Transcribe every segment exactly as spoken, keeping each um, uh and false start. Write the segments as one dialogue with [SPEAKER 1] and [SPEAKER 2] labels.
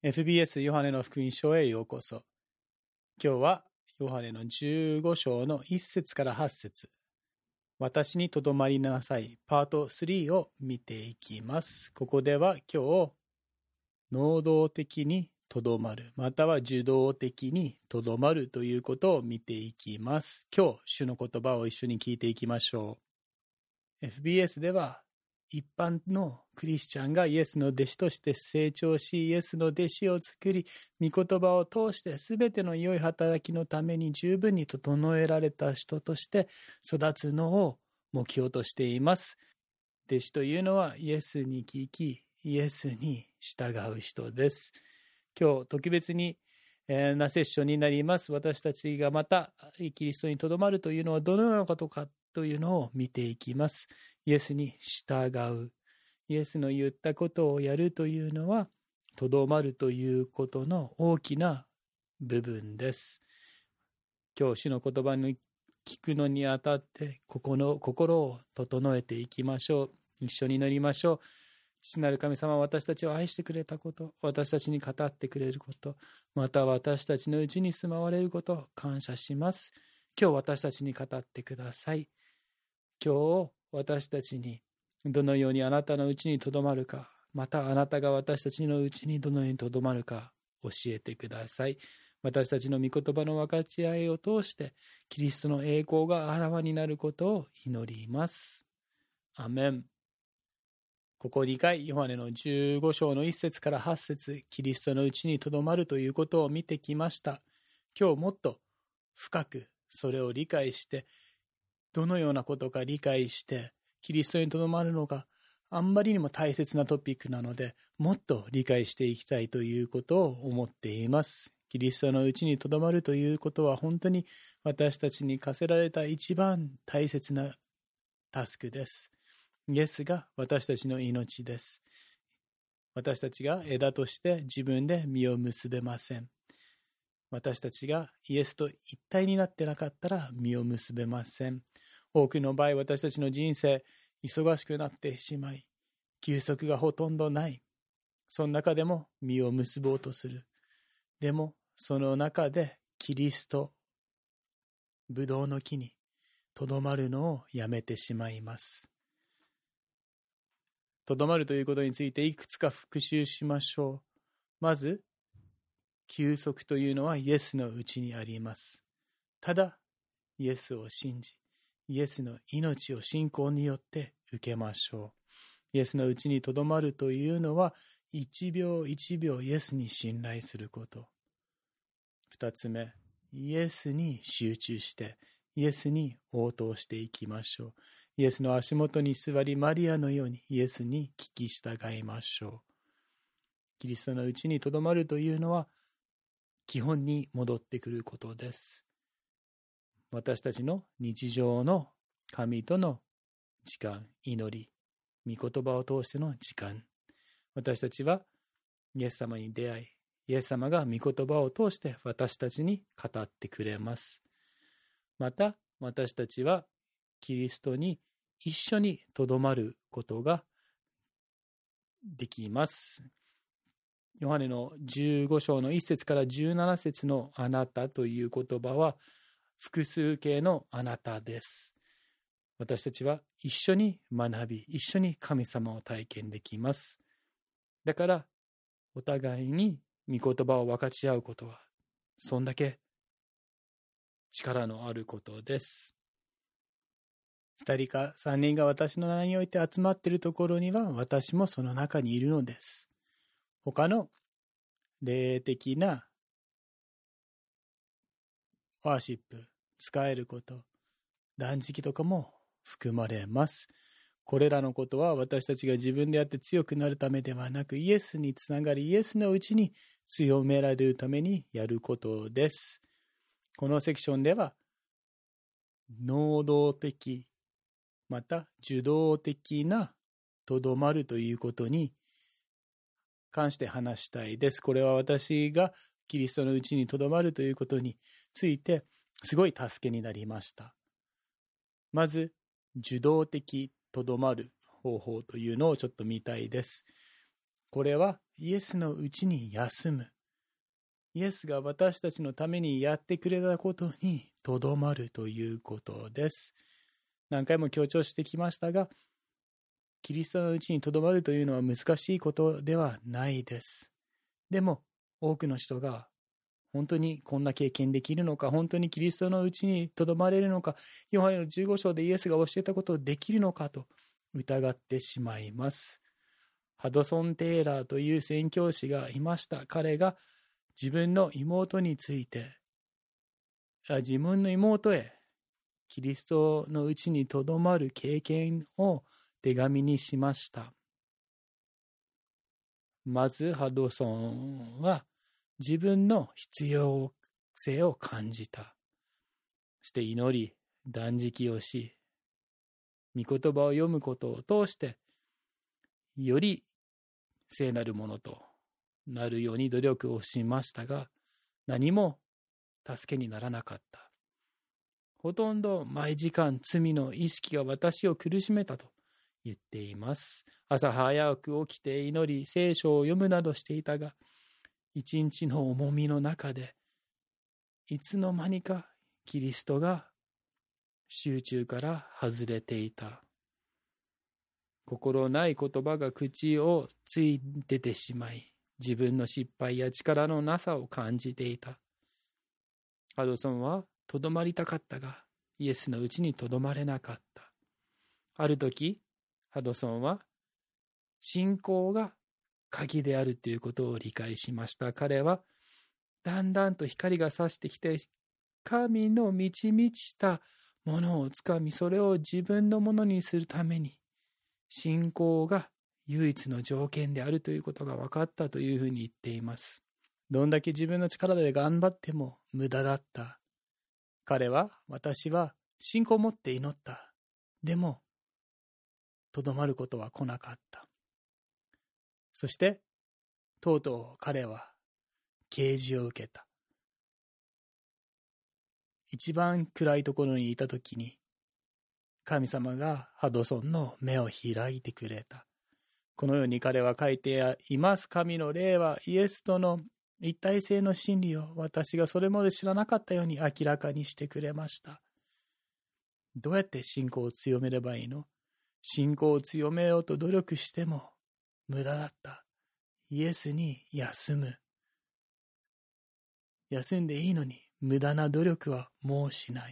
[SPEAKER 1] エフビーエス ヨハネの福音書へようこそ。今日はヨハネのじゅうご章のいち節からはち節。私にとどまりなさい。パートスリーを見ていきます。ここでは今日、能動的にとどまる、または受動的にとどまるということを見ていきます。今日、主の言葉を一緒に聞いていきましょう。エフビーエス では、一般のクリスチャンがイエスの弟子として成長し、イエスの弟子を作り、御言葉を通して全ての良い働きのために十分に整えられた人として育つのを目標としています。弟子というのはイエスに聞き、イエスに従う人です。今日特別になセッションになります。私たちがまたキリストにとどまるというのはどのようなことかというのを見ていきます。イエスに従う。イエスの言ったことをやるというのは、とどまるということの大きな部分です。今日主の言葉に聞くのにあたって、ここの心を整えていきましょう。一緒に祈りましょう。父なる神様は私たちを愛してくれたこと、私たちに語ってくれること、また私たちのうちに住まわれることを感謝します。今日私たちに語ってください。今日私たちにどのようにあなたのうちにとどまるか、またあなたが私たちのうちにどのようにとどまるか教えてください。私たちの御言葉の分かち合いを通してキリストの栄光があらわになることを祈ります。アメン。ここにかいヨハネのじゅうご章のいち節からはち節、キリストのうちにとどまるということを見てきました。今日もっと深くそれを理解して、どのようなことか理解してキリストにとどまるのがあんまりにも大切なトピックなので、もっと理解していきたいということを思っています。キリストのうちにとどまるということは本当に私たちに課せられた一番大切なタスクです。イエスが私たちの命です。私たちが枝として自分で実を結べません。私たちがイエスと一体になってなかったら実を結べません。多くの場合、私たちの人生、忙しくなってしまい、休息がほとんどない。その中でも実を結ぼうとする。でも、その中でキリスト、ブドウの木にとどまるのをやめてしまいます。とどまるということについていくつか復習しましょう。まず、休息というのはイエスのうちにあります。ただ、イエスを信じ、イエスの命を信仰によって受けましょう。イエスのうちにとどまるというのは、一秒一秒イエスに信頼すること。二つ目、イエスに集中して、イエスに応答していきましょう。イエスの足元に座り、マリアのようにイエスに聞き従いましょう。キリストのうちにとどまるというのは、基本に戻ってくることです。私たちの日常の神との時間、祈り、御言葉を通しての時間。私たちはイエス様に出会い、イエス様が御言葉を通して私たちに語ってくれます。また私たちはキリストに一緒にとどまることができます。ヨハネのじゅうご章のいち節からじゅうなな節のあなたという言葉は複数形のあなたです。私たちは一緒に学び、一緒に神様を体験できます。だからお互いに御言葉を分かち合うことはそんだけ力のあることです。二人か三人が私の名において集まっているところには私もその中にいるのです。他の霊的なワーシップ、使えること、断食とかも含まれます。これらのことは私たちが自分でやって強くなるためではなく、イエスにつながり、イエスのうちに強められるためにやることです。このセクションでは、能動的、また受動的なとどまるということに関して話したいです。これは私がキリストのうちにとどまるということについてすごい助けになりました。まず、受動的とどまる方法というのをちょっと見たいです。 これはイエスのうちに休む。イエスが私たちのためにやってくれたことにとどまるということです。何回も強調してきましたが、キリストのうちにとどまるというのは難しいことではないです。でも多くの人が本当にこんな経験できるのか、本当にキリストのうちにとどまれるのか、ヨハネのじゅうご章でイエスが教えたことをできるのかと疑ってしまいます。ハドソン・テイラーという宣教師がいました。彼が自分の妹について、自分の妹へキリストのうちにとどまる経験を手紙にしました。まずハドソンは自分の必要性を感じた。そして祈り、断食をし、御言葉を読むことを通して、より聖なるものとなるように努力をしましたが、何も助けにならなかった。ほとんど毎時間罪の意識が私を苦しめたと言っています。朝早く起きて祈り、聖書を読むなどしていたが、一日の重みの中で、いつの間にかキリストが集中から外れていた。心ない言葉が口をついててしまい、自分の失敗や力のなさを感じていた。ハドソンはとどまりたかったが、イエスのうちにとどまれなかった。ある時、ハドソンは信仰が鍵であるということを理解しました。彼はだんだんと光が差してきて、神の満ち満ちたものをつかみ、それを自分のものにするために、信仰が唯一の条件であるということが分かったというふうに言っています。どんだけ自分の力で頑張っても無駄だった。彼は、私は信仰を持って祈った。でも、とどまることは来なかった。そして、とうとう彼は啓示を受けた。一番暗いところにいたときに、神様がハドソンの目を開いてくれた。このように彼は書いています。神の霊はイエスとの一体性の真理を私がそれまで知らなかったように明らかにしてくれました。どうやって信仰を強めればいいの？信仰を強めようと努力しても無駄だった。イエスに休む。休んでいいのに無駄な努力はもうしない。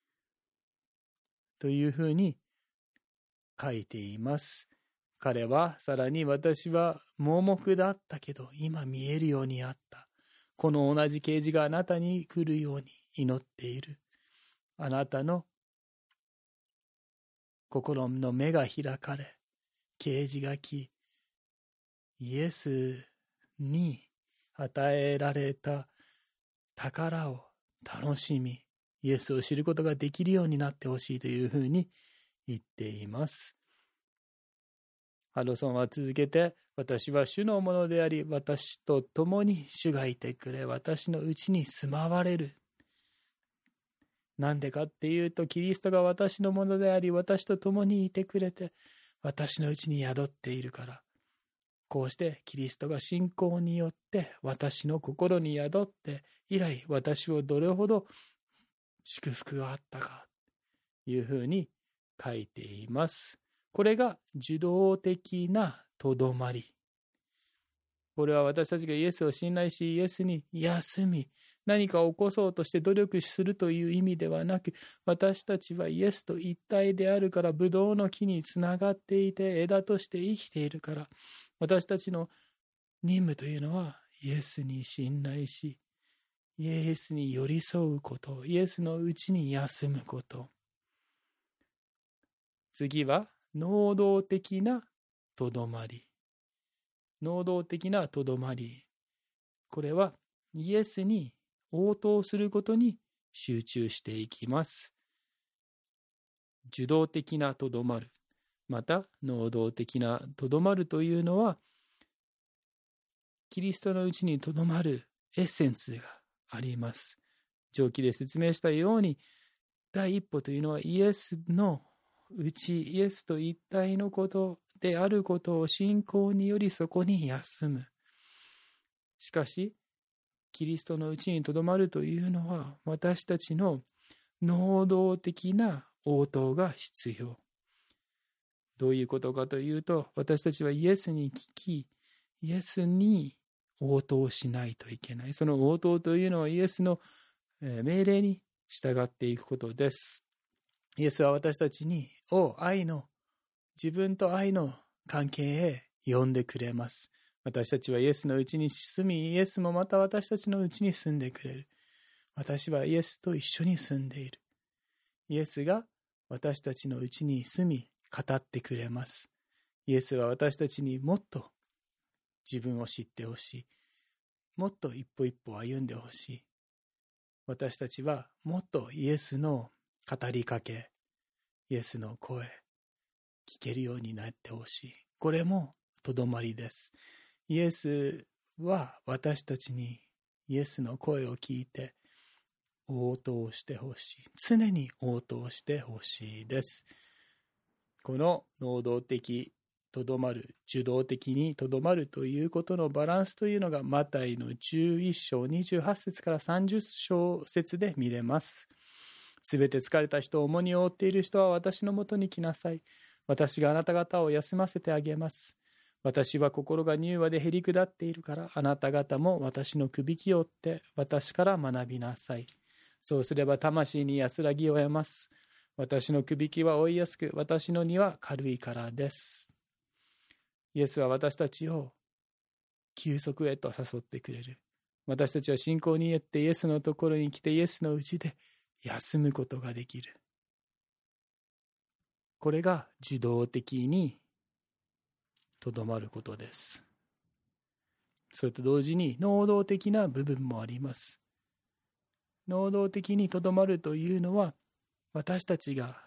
[SPEAKER 1] というふうに書いています。彼はさらに、私は盲目だったけど今見えるようになった。この同じ啓示があなたに来るように祈っている。あなたの心の目が開かれ、啓示が来、イエスに与えられた宝を楽しみ、イエスを知ることができるようになってほしいというふうに言っています。ハドソンは続けて、私は主のものであり、私と共に主がいてくれ、私のうちに住まわれる。なんでかっていうと、キリストが私のものであり、私と共にいてくれて、私のうちに宿っているから。こうしてキリストが信仰によって私の心に宿って以来、私をどれほど祝福があったかというふうに書いています。これが受動的なとどまり。これは私たちがイエスを信頼し、イエスに休み、何かを起こそうとして努力するという意味ではなく、私たちはイエスと一体であるから、ブドウの木につながっていて枝として生きているから、私たちの任務というのはイエスに信頼し、イエスに寄り添うこと、イエスのうちに休むこと。次は能動的なとどまり。能動的なとどまり。これはイエスに応答することに集中していきます。受動的なとどまる。また能動的なとどまるというのは、キリストのうちにとどまるエッセンスがあります。上記で説明したように、第一歩というのはイエスのうち、イエスと一体のことであることを信仰によりそこに休む。しかし、キリストのうちにとどまるというのは、私たちの能動的な応答が必要。どういうことかというと、私たちはイエスに聞き、イエスに応答しないといけない。その応答というのはイエスの命令に従っていくことです。イエスは私たちに、を愛の、自分と愛の関係へ呼んでくれます。私たちはイエスのうちに住み、イエスもまた私たちのうちに住んでくれる。私はイエスと一緒に住んでいる。イエスが私たちのうちに住み、語ってくれます。イエスは私たちにもっと自分を知ってほしい。もっと一歩一歩歩んでほしい。私たちはもっとイエスの語りかけ、イエスの声、聞けるようになってほしい。これもとどまりです。イエスは私たちにイエスの声を聞いて応答してほしい。常に応答してほしいです。この能動的とどまる、受動的にとどまるということのバランスというのがマタイのじゅういっ章にじゅうはち節からさんじゅっ章節で見れます。すべて疲れた人を重荷を負っている人は私のもとに来なさい。私があなた方を休ませてあげます。私は心が柔和でへり下っているから、あなた方も私のくびきを追って私から学びなさい。そうすれば魂に安らぎを得ます。私のくびきは追いやすく、私の荷は軽いからです。イエスは私たちを休息へと誘ってくれる。私たちは信仰によってイエスのところに来て、イエスのうちで休むことができる。これが受動的にとどまることです。それと同時に能動的な部分もあります。能動的にとどまるというのは、私たちが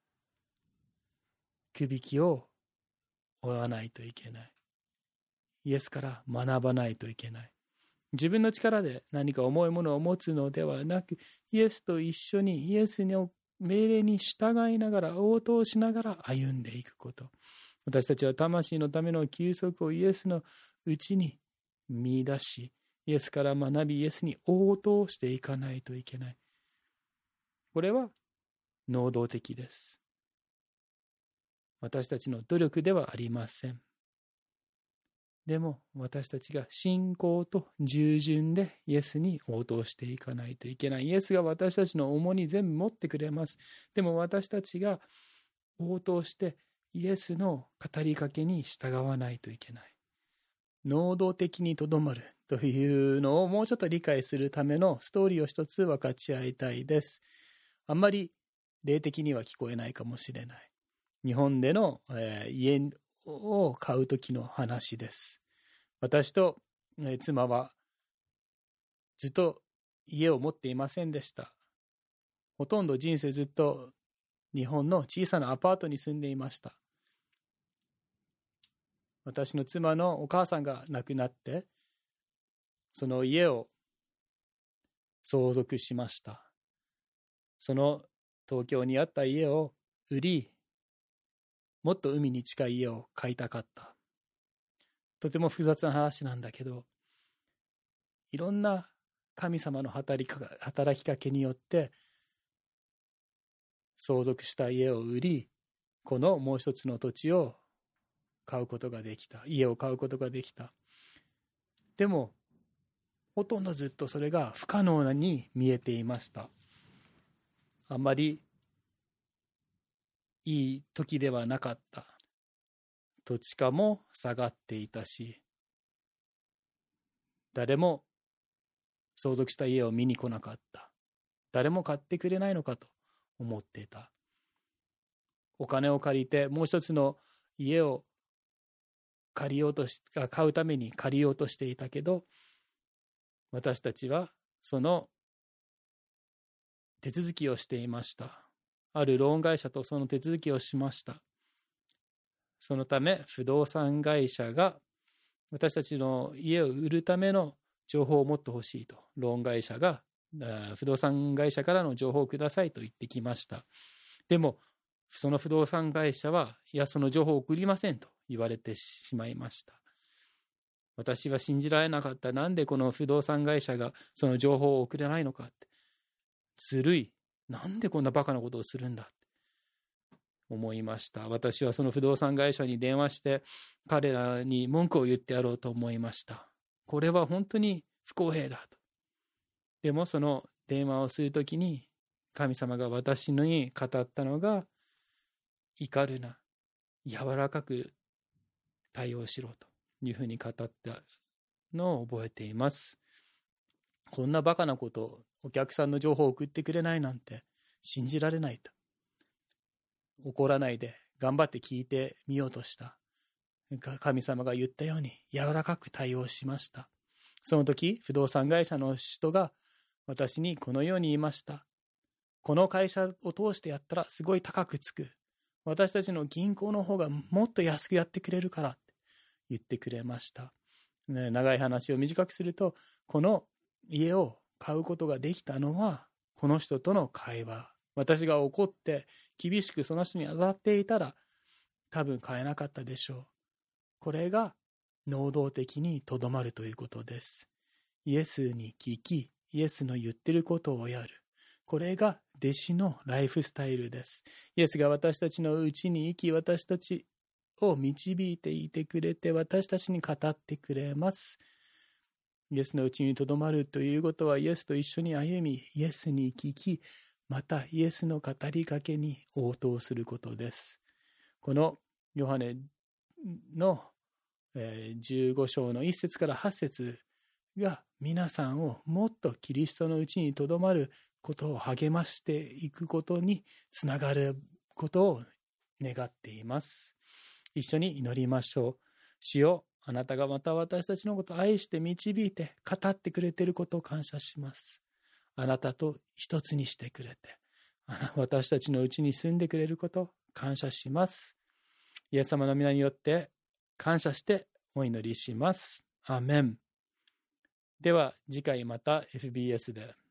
[SPEAKER 1] くびきを追わないといけない。イエスから学ばないといけない。自分の力で何か重いものを持つのではなく、イエスと一緒にイエスの命令に従いながら、応答しながら歩んでいくこと。私たちは魂のための休息をイエスのうちに見出し、イエスから学び、イエスに応答していかないといけない。これは能動的です。私たちの努力ではありません。でも私たちが信仰と従順でイエスに応答していかないといけない。イエスが私たちの重荷全部持ってくれます。でも私たちが応答してイエスの語りかけに従わないといけない。能動的にとどまるというのをもうちょっと理解するためのストーリーを一つ分かち合いたいです。あんまり霊的には聞こえないかもしれない。日本での、えー、家を買う時の話です。私と、えー、妻はずっと家を持っていませんでした。ほとんど人生ずっと日本の小さなアパートに住んでいました。私の妻のお母さんが亡くなって、その家を相続しました。その東京にあった家を売り、もっと海に近い家を買いたかった。とても複雑な話なんだけど、いろんな神様の働きか、働きかけによって相続した家を売り、このもう一つの土地を買うことができた。家を買うことができた。でもほとんどずっとそれが不可能なに見えていました。あまりいい時ではなかった。土地価も下がっていたし、誰も相続した家を見に来なかった。誰も買ってくれないのかと思っていた。お金を借りてもう一つの家を借りようとし、買うために借りようとしていたけど、私たちはその手続きをしていました。あるローン会社とその手続きをしました。そのため不動産会社が私たちの家を売るための情報を持ってほしいと、ローン会社が不動産会社からの情報をくださいと言ってきました。でもその不動産会社は、いやその情報を送りませんと言われてしまいました。私は信じられなかった。なんでこの不動産会社がその情報を送れないのかって。ずるい。なんでこんなバカなことをするんだって思いました。私はその不動産会社に電話して彼らに文句を言ってやろうと思いました。これは本当に不公平だと。でもその電話をするときに神様が私に語ったのが、怒るな、柔らかく対応しろというふうに語ったのを覚えています。こんなバカなことを、お客さんの情報を送ってくれないなんて信じられないと。怒らないで頑張って聞いてみようとした。神様が言ったように柔らかく対応しました。その時、不動産会社の人が私にこのように言いました。この会社を通してやったらすごい高くつく。私たちの銀行の方がもっと安くやってくれるからって言ってくれました。ね、長い話を短くすると、この家を買うことができたのはこの人との会話。私が怒って厳しくその人に当たっていたら多分買えなかったでしょう。これが能動的にとどまるということです。イエスに聞き、イエスの言ってることをやる。これが弟子のライフスタイルです。イエスが私たちのうちに生き、私たちを導いていてくれて、私たちに語ってくれます。イエスのうちにとどまるということは、イエスと一緒に歩み、イエスに聞き、またイエスの語りかけに応答することです。このヨハネのじゅうご章のいっ節からはち節が皆さんをもっとキリストのうちにとどまることを励ましていくことにつながることを願っています。一緒に祈りましょう。主よ、あなたがまた私たちのことを愛して導いて語ってくれていることを感謝します。あなたと一つにしてくれて、私たちのうちに住んでくれることを感謝します。イエス様の皆によって感謝してお祈りします。アーメン。では次回また エフビーエス で。